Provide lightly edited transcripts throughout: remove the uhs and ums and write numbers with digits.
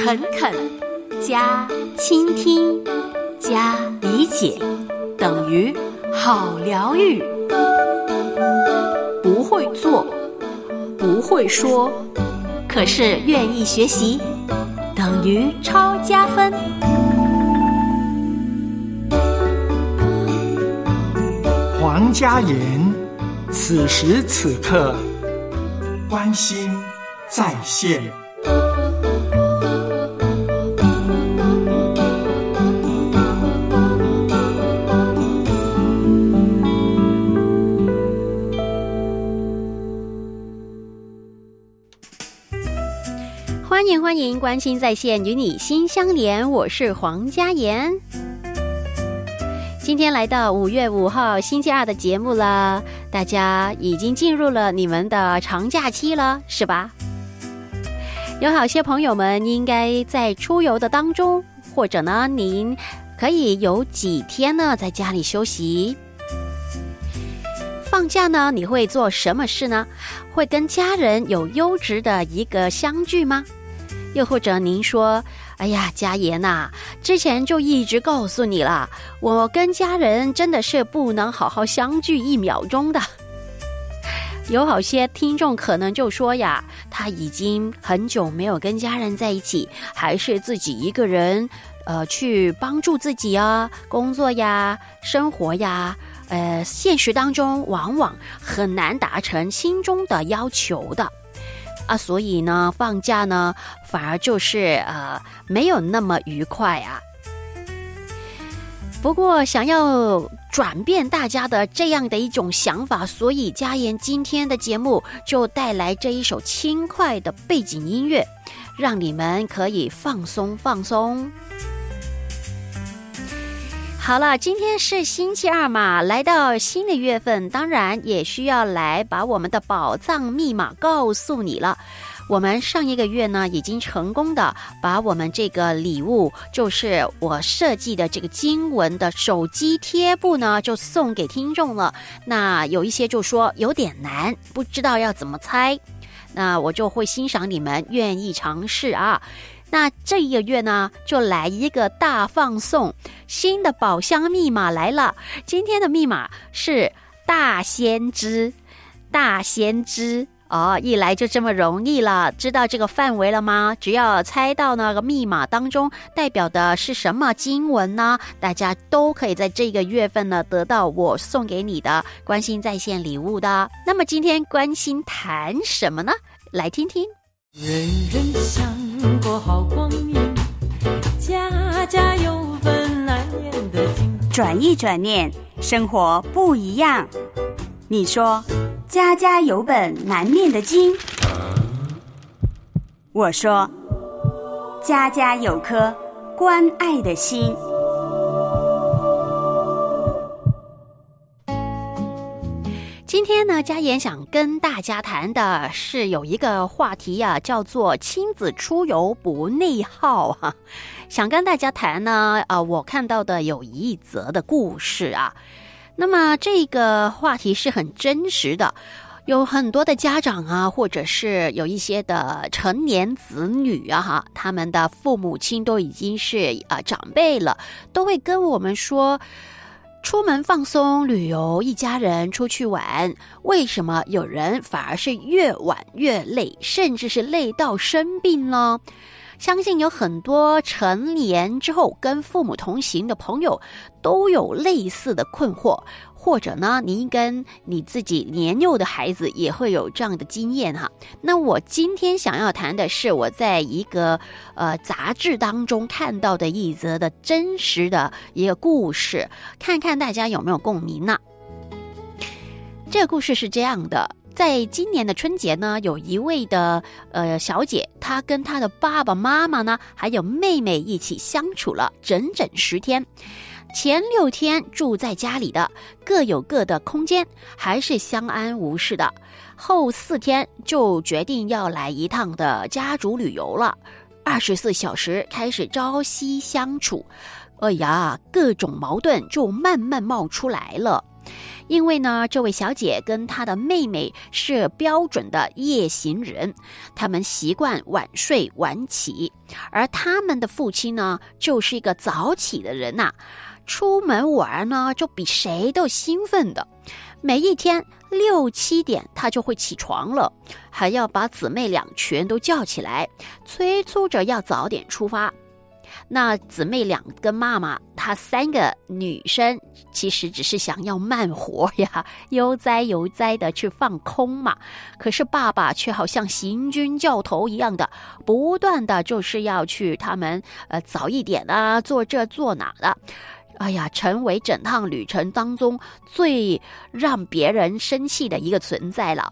诚恳加倾听加理解等于好疗愈。不会做，不会说，可是愿意学习，等于超加分。 黄家言，此时此刻关心在线。 欢迎关心在线，与你心相连，我是黄家言。今天来到5月5号星期二的节目了，大家已经进入了你们的长假期了，是吧？有好些朋友们应该在出游的当中，或者呢，您可以有几天呢在家里休息。放假呢，你会做什么事呢？会跟家人有优质的一个相聚吗？又或者您说，哎呀，家言啊，之前就一直告诉你了，我跟家人真的是不能好好相聚1秒钟的。有好些听众可能就说呀，他已经很久没有跟家人在一起，还是自己一个人去帮助自己啊，工作呀，生活呀，现实当中往往很难达成心中的要求的。所以呢，放假呢，反而就是没有那么愉快啊。不过，想要转变大家的这样的一种想法，所以家言今天的节目就带来这一首轻快的背景音乐，让你们可以放松放松。好了，今天是星期二嘛，来到新的月份，当然也需要来把我们的宝藏密码告诉你了。我们上一个月呢，已经成功的把我们这个礼物，就是我设计的这个经文的手机贴布呢，就送给听众了。那有一些就说有点难，不知道要怎么猜，那我就会欣赏你们愿意尝试啊。那这一个月呢，就来一个大放送，新的宝箱密码来了。今天的密码是大先知，大先知一来就这么容易了。知道这个范围了吗？只要猜到那个密码当中代表的是什么经文呢，大家都可以在这个月份呢得到我送给你的关心在线礼物的。那么今天关心谈什么呢？来听听。 人人想过好光阴，家家有本难念的经。 转一转念，生活不一样。你说家家有本难念的经，我说家家有颗关爱的心。 今天呢，家言想跟大家谈的是有一个话题啊，叫做亲子出游不内耗啊。想跟大家谈呢，我看到的有一则的故事啊。那么这个话题是很真实的，有很多的家长啊，或者是有一些的成年子女啊，他们的父母亲都已经是长辈了，都会跟我们说，出门放松旅游，一家人出去玩，为什么有人反而是越玩越累，甚至是累到生病呢？相信有很多成年之后跟父母同行的朋友都有类似的困惑，或者呢，您跟你自己年幼的孩子也会有这样的经验哈。那我今天想要谈的是我在一个杂志当中看到的一则的真实的一个故事，看看大家有没有共鸣呢？这个故事是这样的。在今年的春节呢，有一位的小姐，她跟她的爸爸妈妈呢，还有妹妹一起相处了整整10天。前6天住在家里的，各有各的空间，还是相安无事的。后4天就决定要来一趟的家族旅游了，24小时开始朝夕相处。哎呀，各种矛盾就慢慢冒出来了。 因为呢，这位小姐跟她的妹妹是标准的夜行人，他们习惯晚睡晚起，而他们的父亲呢，就是一个早起的人呐，出门玩呢就比谁都兴奋的。每一天6、7点他就会起床了，还要把姊妹俩全都叫起来，催促着要早点出发。那姊妹俩跟妈妈，她3个女生其实只是想要慢活呀，悠哉悠哉的去放空嘛。可是爸爸却好像行军教头一样的，不断的就是要去他们早一点啊，做这做那的。哎呀，成为整趟旅程当中最让别人生气的一个存在了。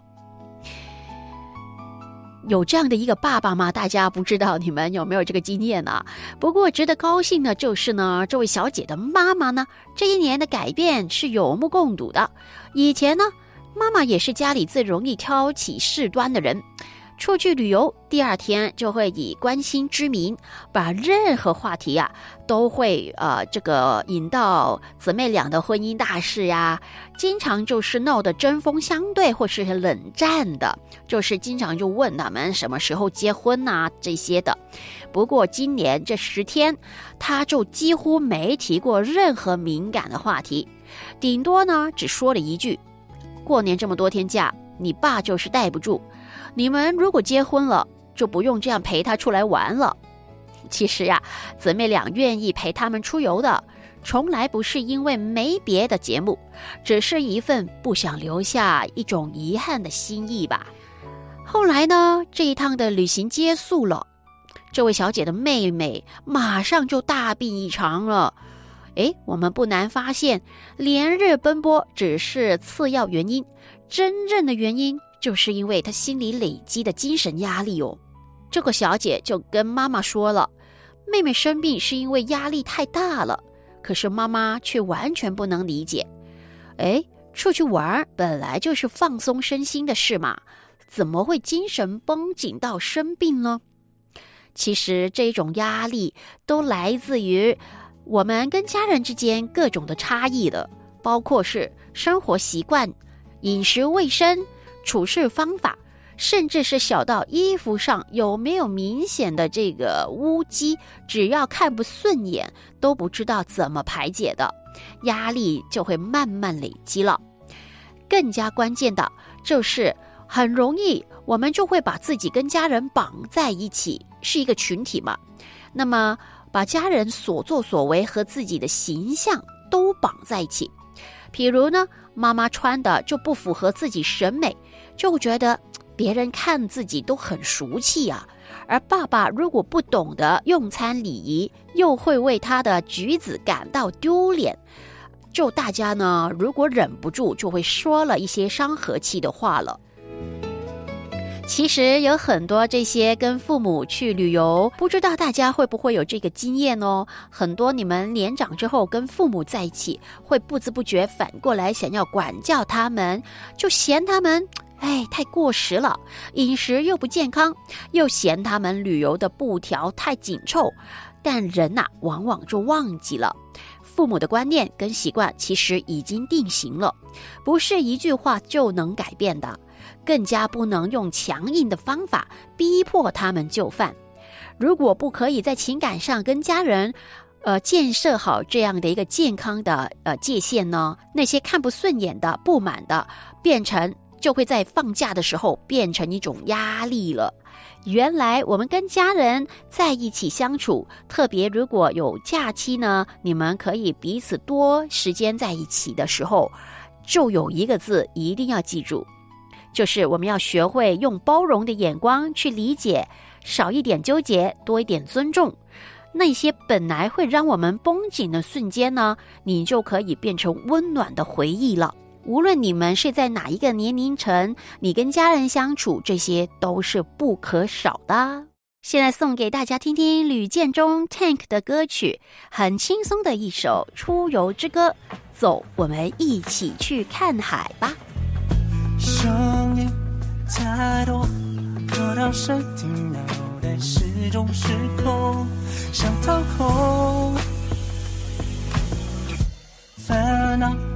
有这样的一个爸爸吗？大家不知道你们有没有这个经验呢？不过值得高兴的就是呢，这位小姐的妈妈呢，这一年的改变是有目共睹的。以前呢，妈妈也是家里最容易挑起事端的人，出去旅游第2天就会以关心之名，把任何话题啊都会引到姊妹俩的婚姻大事呀，经常就是闹得针锋相对或是冷战的，就是经常就问他们什么时候结婚啊这些的。不过今年这10天，他就几乎没提过任何敏感的话题，顶多呢只说了一句：过年这么多天假，你爸就是待不住，你们如果结婚了，就不用这样陪他出来玩了。其实呀，姊妹俩愿意陪他们出游的，从来不是因为没别的节目，只是一份不想留下一种遗憾的心意吧。后来呢，这一趟的旅行结束了，这位小姐的妹妹马上就大病一场了。我们不难发现，连日奔波只是次要原因，真正的原因就是因为她心里累积的精神压力哦。这个小姐就跟妈妈说了，妹妹生病是因为压力太大了，可是妈妈却完全不能理解。出去玩本来就是放松身心的事嘛，怎么会精神绷紧到生病呢？其实这种压力都来自于我们跟家人之间各种的差异的，包括是生活习惯、饮食卫生、处事方法，甚至是小到衣服上有没有明显的这个污迹，只要看不顺眼都不知道怎么排解的，压力就会慢慢累积了。更加关键的就是很容易我们就会把自己跟家人绑在一起，是一个群体嘛，那么把家人所作所为和自己的形象都绑在一起。比如呢，妈妈穿的就不符合自己审美，就觉得别人看自己都很俗气啊。而爸爸如果不懂得用餐礼仪，又会为他的举止感到丢脸。就大家呢，如果忍不住就会说了一些伤和气的话了。其实有很多这些跟父母去旅游，不知道大家会不会有这个经验哦？很多你们年长之后跟父母在一起，会不知不觉反过来想要管教他们，就嫌他们太过时了，饮食又不健康，又嫌他们旅游的布条太紧凑。但人往往就忘记了，父母的观念跟习惯其实已经定型了，不是一句话就能改变的，更加不能用强硬的方法逼迫他们就范。如果不可以在情感上跟家人建设好这样的一个健康的界限呢，那些看不顺眼的、不满的，就会在放假的时候变成一种压力了。原来我们跟家人在一起相处，特别如果有假期呢，你们可以彼此多时间在一起的时候，就有一个字一定要记住，就是我们要学会用包容的眼光去理解，少一点纠结，多一点尊重。那些本来会让我们绷紧的瞬间呢，你就可以变成温暖的回忆了。无论你们是在哪一个年龄层，你跟家人相处，这些都是不可少的。现在送给大家听听吕建中 Tank 的歌曲，很轻松的一首出游之歌。走，我们一起去看海吧。 声音太多，多到声听脑袋始终失控，想掏空，烦恼还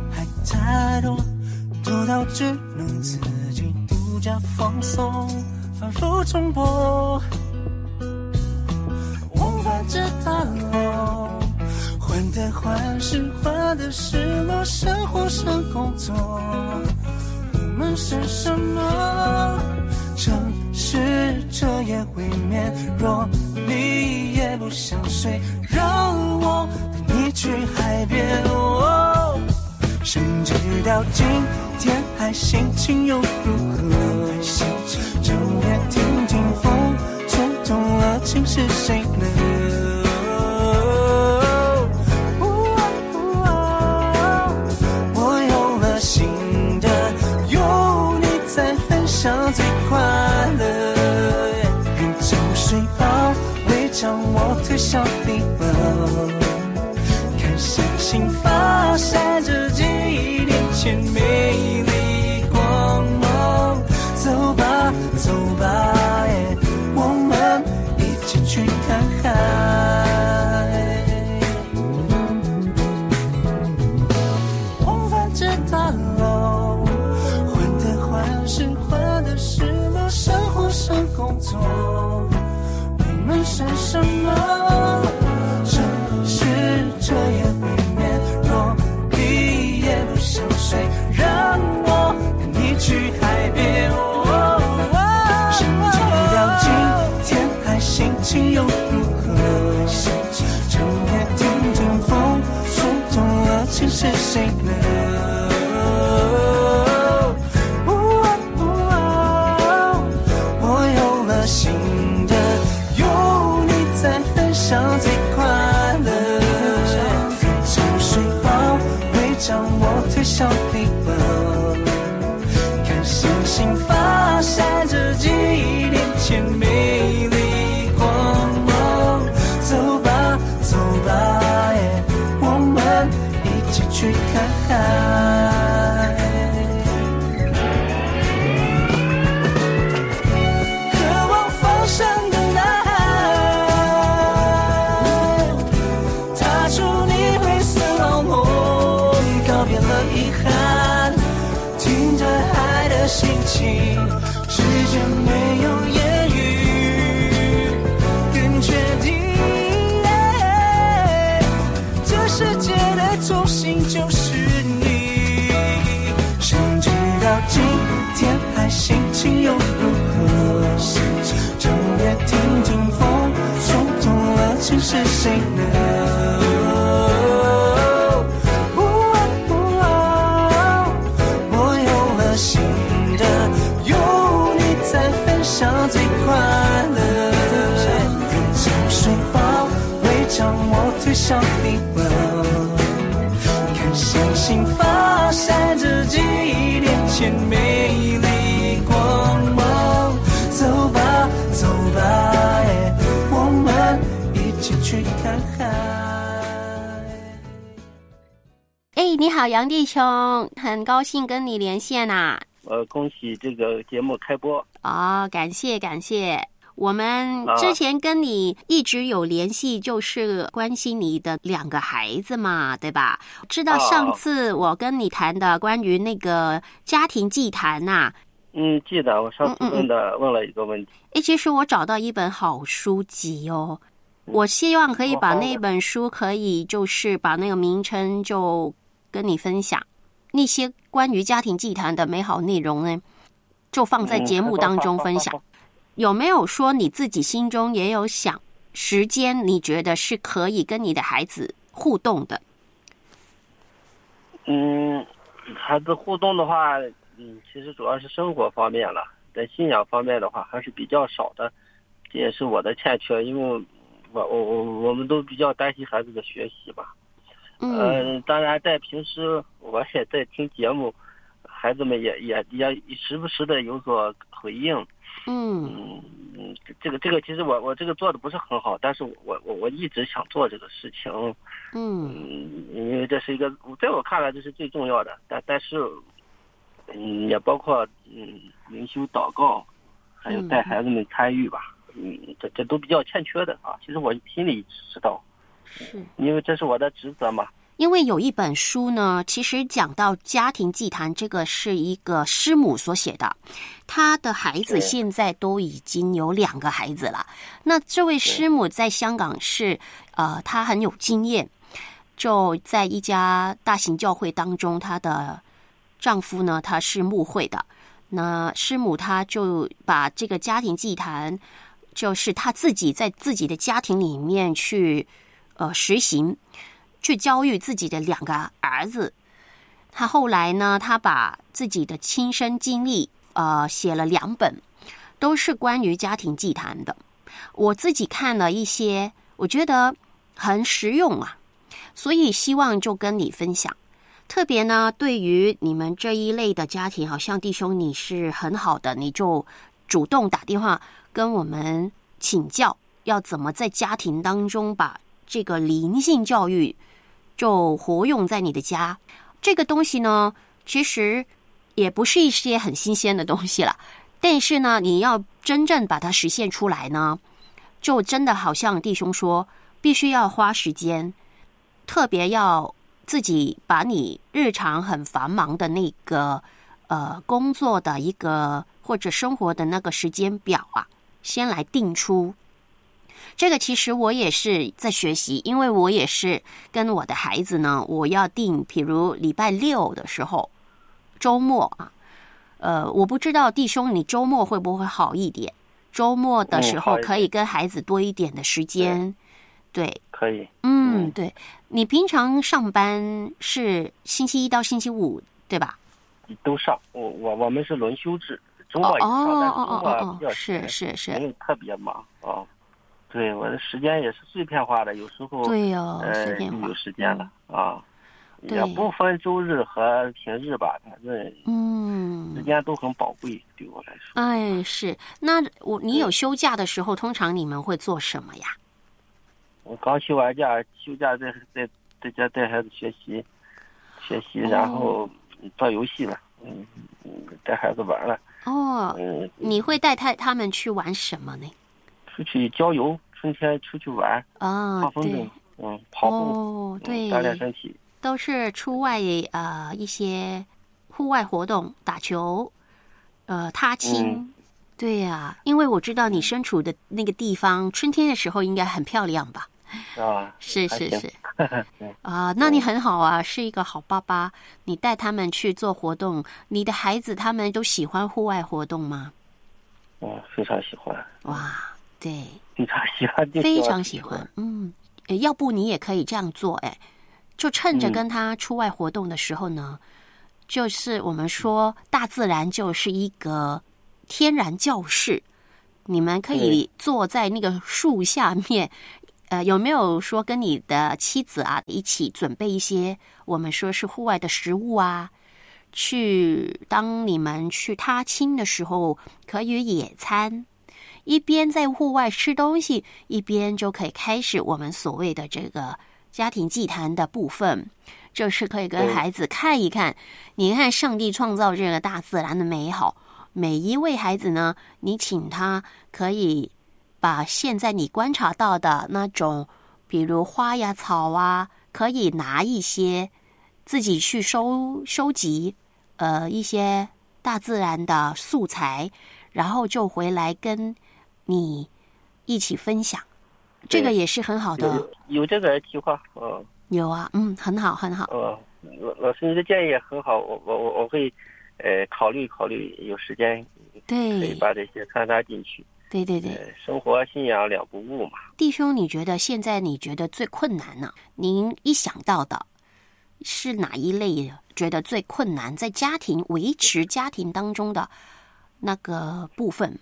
太多，多到只能自己独家放松，反复重播。往返这大楼，患得患失，患得失落，生活生工作，我们是什么？城市彻夜未眠，若你也不想睡，让我带你去海边。谁知道今天还心情又如何？整夜听听风，吹动了情是谁呢？我有了新的，有你在分享最快乐。用酒水包围将我推向地堡，看星星发闪着记忆年前美丽光芒。走吧走吧，我们一起去看海。往返这大楼，患得患失，患得失落，生活生工作，我们是什么？城市彻夜未眠，若你也不想睡，让我带你去海边。谁知道今天还心情又如何？整夜听听风，吹动了情是谁呢？我有了新的，有你在分享最快乐。酒水包围将我推向地堡，看星星发闪着记忆年前美丽光芒。走吧走吧，我们一起去看海。渴望放生的男孩，踏出你灰色牢笼，告别了遗憾，听着海的心情，之间没有言语，更确定这世界的中心就是你。谁知道今天还心情又如何？整夜听听风，冲动了情是谁呢？我有了新的，有你在分享最快乐。酒水包围将我推向地堡，看星星发闪着记忆年前美丽光芒。走吧走吧，我们一起去看海。 哎，你好，杨弟兄，很高兴跟你连线呐。 恭喜这个节目开播。 感谢感谢。我们之前跟你一直有联系，就是关心你的2个孩子嘛，对吧？知道上次我跟你谈的关于那个家庭祭坛呐。 记得我上次问了一个问题。 其实我找到一本好书籍哦，我希望可以把那本书可以就是把那个名称就跟你分享，那些关于家庭祭坛的美好内容呢，就放在节目当中分享。有没有说你自己心中也有想时间，你觉得是可以跟你的孩子互动的？ 孩子互动的话，其实主要是生活方面了，在信仰方面的话还是比较少的，这也是我的欠缺，因为我们都比较担心孩子的学习吧。当然在平时我也在听节目，孩子们也时不时的有所回应。这个其实我这个做的不是很好，但是我一直想做这个事情。因为这是一个在我看来这是最重要的，但是也包括灵修祷告，还有带孩子们参与吧。这都比较欠缺的啊。其实我心里知道，因为这是我的职责嘛。 因为有一本书呢，其实讲到家庭祭坛，这个是一个师母所写的，她的孩子现在都已经有2个孩子了。那这位师母在香港是她很有经验，就在一家大型教会当中，她的丈夫呢，他是牧会的。那师母她就把这个家庭祭坛，就是她自己在自己的家庭里面去实行，去教育自己的2个儿子。她后来呢，她把自己的亲身经历写了2本，都是关于家庭祭坛的。我自己看了一些，我觉得很实用啊，所以希望就跟你分享。特别呢，对于你们这一类的家庭，好像弟兄你是很好的，你就主动打电话跟我们请教，要怎么在家庭当中把这个灵性教育就活用在你的家。这个东西呢，其实也不是一些很新鲜的东西了，但是呢，你要真正把它实现出来呢，就真的好像弟兄说，必须要花时间，特别要自己把你日常很繁忙的那个工作的一个或者生活的那个时间表啊，先来定出。这个其实我也是在学习，因为我也是跟我的孩子呢，我要定，比如礼拜6的时候，周末啊，我不知道弟兄你周末会不会好一点？周末的时候可以跟孩子多一点的时间，对， 可以。 对。你平常上班是星期1到星期5，对吧？ 都上，我们是轮休制，周末也上，但是周末比较是， 因为特别忙啊。对，我的时间也是碎片化的，有时候对碎片化有时间了啊。也不分周日和平日吧，反正时间都很宝贵，对我来说。 哎，是。那你有休假的时候，通常你们会做什么呀？ 我刚休完假，在家带孩子学习，然后做游戏了，带孩子玩了。 你会带他们去玩什么呢？ 出去郊游，春天出去玩啊， 放风筝，跑步， 对， 锻炼身体， 都是出外一些户外活动，打球，踏青。对呀，因为我知道你身处的那个地方，春天的时候应该很漂亮吧？是那你很好啊，是一个好爸爸。你带他们去做活动，你的孩子他们都喜欢户外活动吗？ 非常喜欢。 哇，对， 非常喜欢， 非常喜欢。要不你也可以这样做，就趁着跟他出外活动的时候呢，就是我们说大自然就是一个天然教室，你们可以坐在那个树下面。有没有说跟你的妻子啊一起准备一些我们说是户外的食物啊？当你们去踏青的时候，可以野餐，一边在户外吃东西，一边就可以开始我们所谓的这个家庭祭坛的部分，就是可以跟孩子看一看，你看上帝创造这个大自然的美好。每一位孩子呢，你请他可以把现在你观察到的那种，比如花呀草啊，可以拿一些自己去收集，一些大自然的素材，然后就回来跟你一起分享，这个也是很好的。 有这个计划， 有啊，很好，很好。 老师你的建议也很好，我会考虑，有时间可以把这些穿插进去。 对， 生活信仰两不误嘛。 弟兄，你觉得现在最困难呢？您一想到的是哪一类觉得最困难，在维持家庭当中的那个部分？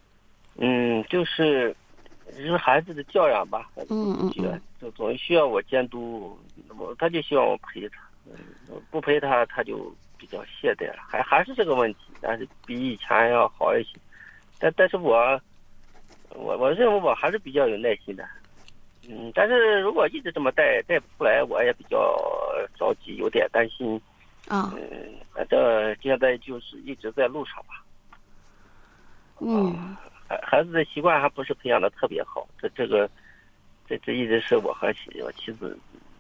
就是孩子的教养吧。就总需要我监督，那么他就希望我陪他，不陪他他就比较懈怠了，还是这个问题，但是比以前要好一些。但是我认为我还是比较有耐心的，但是如果一直这么带不出来，我也比较着急，有点担心。反正现在就是一直在路上吧。孩子的习惯还不是培养的特别好，这一直是我和我妻子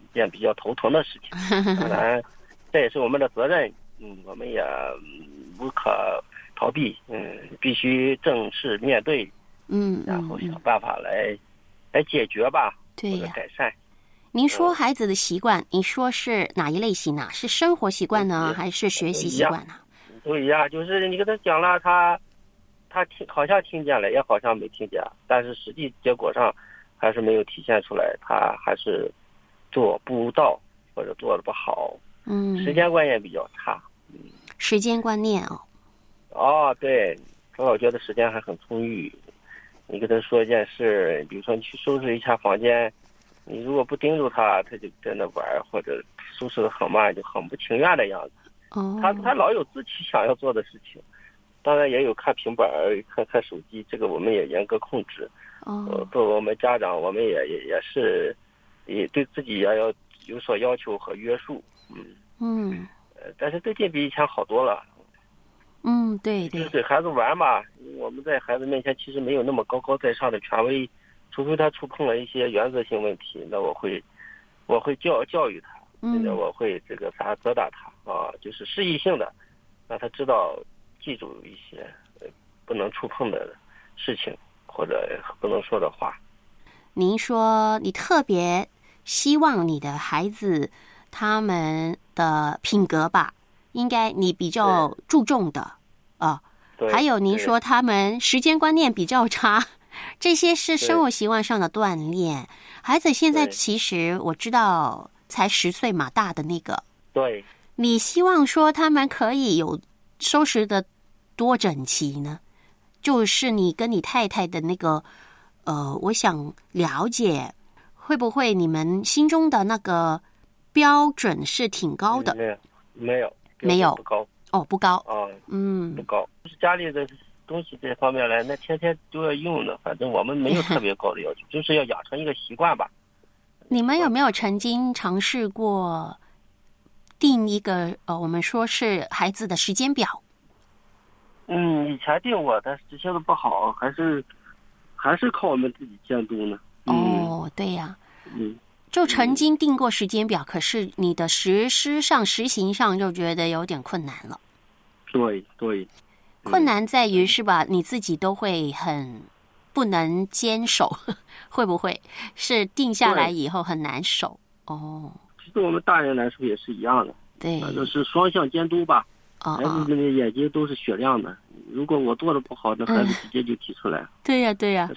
件比较头疼的事情。当然，这也是我们的责任，我们也无可逃避，必须正视面对，然后想办法来解决吧， 对呀， 或者改善。 您说孩子的习惯，你说是哪一类型呢？是生活习惯呢，还是学习习惯呢？ 都一样，就是你跟他讲了，他好像听见了，也好像没听见，但是实际结果上还是没有体现出来，他还是做不到或者做的不好。时间观念比较差。 时间观念对，我觉得时间还很充裕。你跟他说一件事，比如说你去收拾一下房间，你如果不盯住他就在那玩，或者收拾的很慢，就很不情愿的样子。他老有自己想要做的事情，当然也有看平板、看手机，这个我们也严格控制。作为我们家长，我们也是也对自己也要有所要求和约束。但是最近比以前好多了。 对， 就是给孩子玩嘛，我们在孩子面前其实没有那么高高在上的权威，除非他触碰了一些原则性问题，那我会教育他，甚至我会责打他就是示意性的，让他知道记住一些不能触碰的事情或者不能说的话。 您说你特别希望你的孩子他们的品格吧，应该你比较注重的还有您说他们时间观念比较差，这些是生活习惯上的锻炼。孩子现在其实我知道才10岁嘛，大的那个。 对。 你希望说他们可以有收拾的多整齐呢？就是你跟你太太的那个我想了解会不会你们心中的那个标准是挺高的？ 没有不高。 不高不高，就是家里的东西这方面来，那天天都要用的，反正我们没有特别高的要求，就是要养成一个习惯吧。 你们有没有曾经尝试过定一个我们说是孩子的时间表？ 以前定过，但是执行的不好，还是靠我们自己监督呢。 对呀。就曾经定过时间表，可是你的实行上就觉得有点困难了。 对。 困难在于是吧？你自己都会很不能坚守，会不会是定下来以后很难守？ 其实我们大人来说也是一样的。 对， 反正是双向监督吧。孩子们的眼睛都是雪亮的，如果我做的不好，那孩子直接就提出来。 对呀。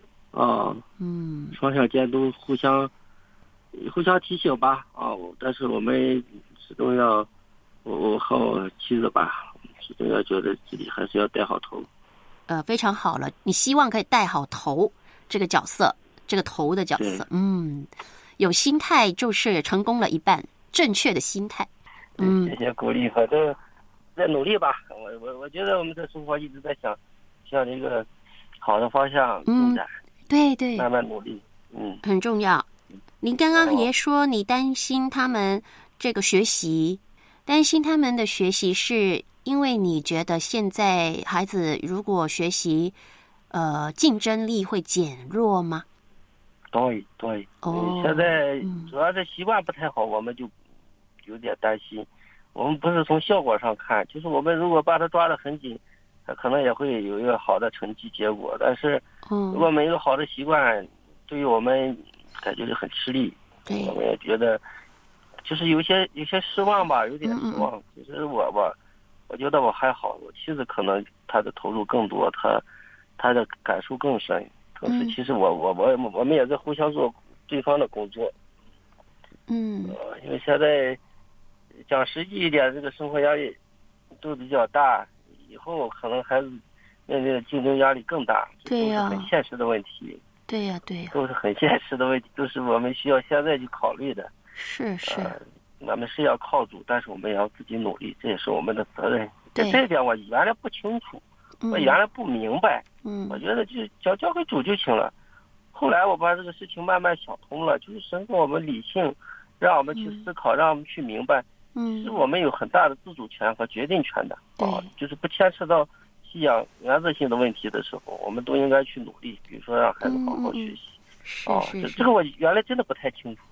双向监督，互相提醒吧。但是我们始终要，我和我妻子吧，始终要觉得自己还是要带好头。 非常好了，你希望可以带好头这个角色，这个头的角色。有心态就是成功了一半，正确的心态。 谢谢鼓励，反正在努力吧。我觉得我们的生活一直在向这个好的方向进展。对，慢慢努力。 很重要。您刚刚也说你担心他们这个学习，担心他们的学习是因为你觉得现在孩子如果学习竞争力会减弱吗？ 对。现在主要是习惯不太好，我们就有点担心。我们不是从效果上看，就是我们如果把他抓得很紧，他可能也会有一个好的成绩结果。但是如果没有好的习惯，对于我们感觉就很吃力。我们也觉得就是有些失望吧，有点失望。其实我觉得我还好，我妻子可能她的投入更多，她的感受更深。同时其实我们也在互相做对方的工作。因为现在讲实际一点，这个生活压力都比较大，以后可能孩子面对的竞争压力更大，这都是很现实的问题。 对呀， 都是很现实的问题，都是我们需要现在去考虑的。 是。 我们是要靠主，但是我们也要自己努力，这也是我们的责任。这一点我原来不清楚，我原来不明白。我觉得就交给主就行了。后来我把这个事情慢慢想通了，就是神给我们理性，让我们去思考，让我们去明白，其实我们有很大的自主权和决定权的。就是不牵扯到信仰原则性的问题的时候，我们都应该去努力，比如说让孩子好好学习。这个我原来真的不太清楚。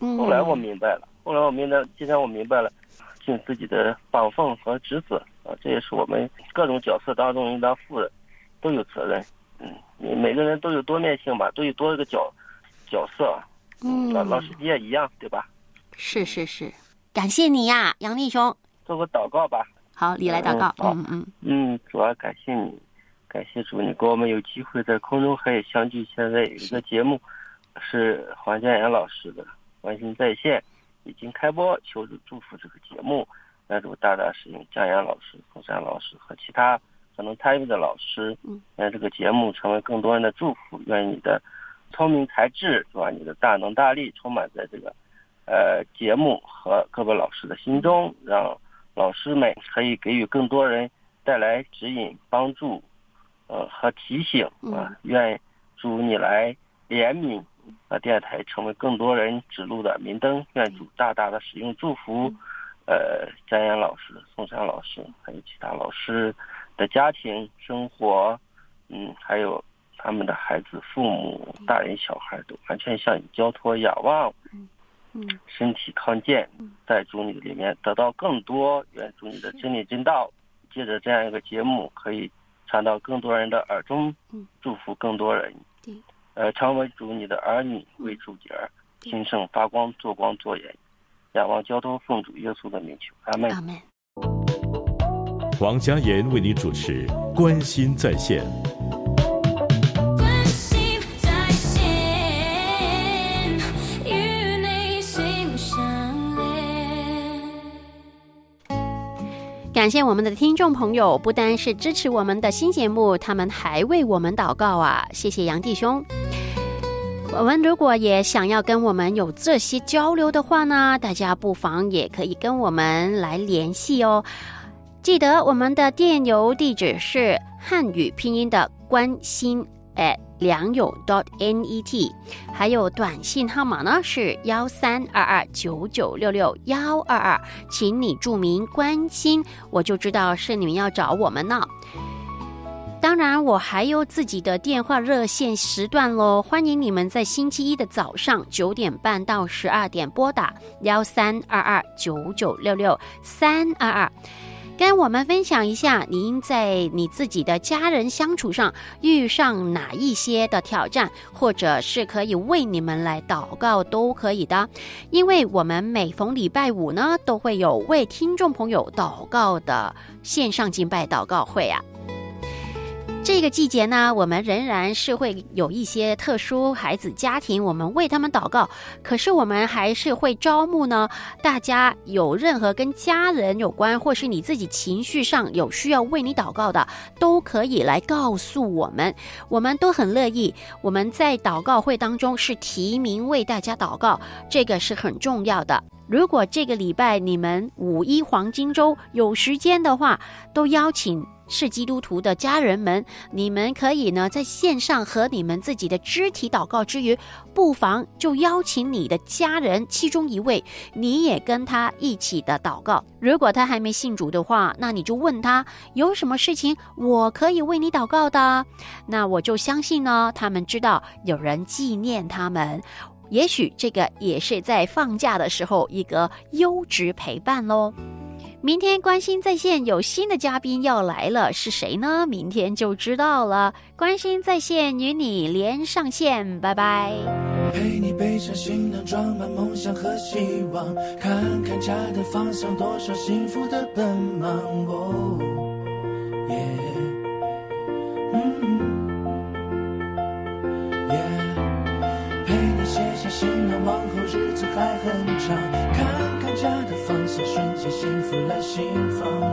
后来我明白了，今天我明白了，尽自己的帮缝和职责啊，这也是我们各种角色当中应当负的，都有责任。你每个人都有多面性吧，都有多个角色。老师你也一样，对吧？ 是，感谢你呀，杨弟兄。 做个祷告吧。 好，你来祷告。 主要感谢你，感谢主，你给我们有机会在空中可以相聚。现在有一个节目是黄家岩老师的关心在线，已经开播，求主祝福这个节目，让主大大使用家岩老师、凤山老师和其他可能参与的老师，让这个节目成为更多人的祝福。愿你的聪明才智，是吧？你的大能大力充满在这个节目和各位老师的心中，让老师们可以给予更多人带来指引、帮助，和提醒啊。愿主你来怜悯，电台成为更多人指路的明灯。愿主大大的使用祝福，张岩老师、宋山老师，还有其他老师的家庭生活，还有他们的孩子、父母、大人、小孩都完全向你交托仰望。身体康健，在主你里面得到更多。愿主你的真理真道，借着这样一个节目，可以传到更多人的耳中，祝福更多人。成为主你的儿女，为主己儿，兴盛发光，做光做盐。仰望交通，奉主耶稣的名求，阿门。 阿门。 黄家岩为你主持《关心在线》。 感谢我们的听众朋友，不单是支持我们的新节目，他们还为我们祷告啊！谢谢杨弟兄。我们如果也想要跟我们有这些交流的话呢，大家不妨也可以跟我们来联系哦。记得我们的电邮地址是汉语拼音的关心良友 .net， 还有短信号码呢是1322996622，请你注明关心，我就知道是你们要找我们呢。当然我还有自己的电话热线时段咯，欢迎你们在星期一的早上9点半到12点拨打132299662322，跟我们分享一下您在你自己的家人相处上遇上哪一些的挑战，或者是可以为你们来祷告都可以的。因为我们每逢礼拜五呢，都会有为听众朋友祷告的线上敬拜祷告会啊。这个季节呢，我们仍然是会有一些特殊孩子家庭，我们为他们祷告，可是我们还是会招募呢，大家有任何跟家人有关，或是你自己情绪上有需要为你祷告的，都可以来告诉我们，我们都很乐意。我们在祷告会当中是提名为大家祷告，这个是很重要的。如果这个礼拜你们5·1黄金周有时间的话，都邀请是基督徒的家人们，你们可以呢在线上和你们自己的肢体祷告之余，不妨就邀请你的家人其中一位，你也跟他一起的祷告。如果他还没信主的话，那你就问他有什么事情我可以为你祷告的，那我就相信呢，他们知道有人纪念他们，也许这个也是在放假的时候一个优质陪伴咯。明天关心在线有新的嘉宾要来了，是谁呢？明天就知道了。关心在线与你连上线，拜拜。 陪你背上行囊，装满梦想和希望，看看家的方向，多少幸福的奔忙。哦，陪你写下行囊，往后日子还很长，看看家的方向，瞬间幸福了心房。